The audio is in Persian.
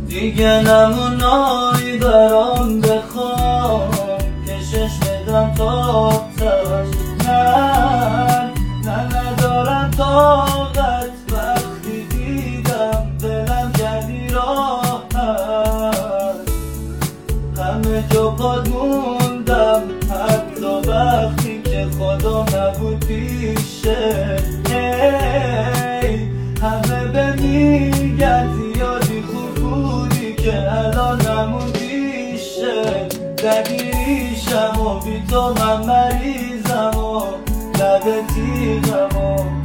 دیگه نمونایی برام بخوام کشش بدم تا تش. نه ندارم طاقت وقتی دیدم دلم کردی راحت. همه جا پاد موندم حتی وقتی که خدا نبود پیشه. همه به میگن زیادی خوب بودی که الان نموندیشه. دلیریشم و بی تو من مریضم و لب تیغم و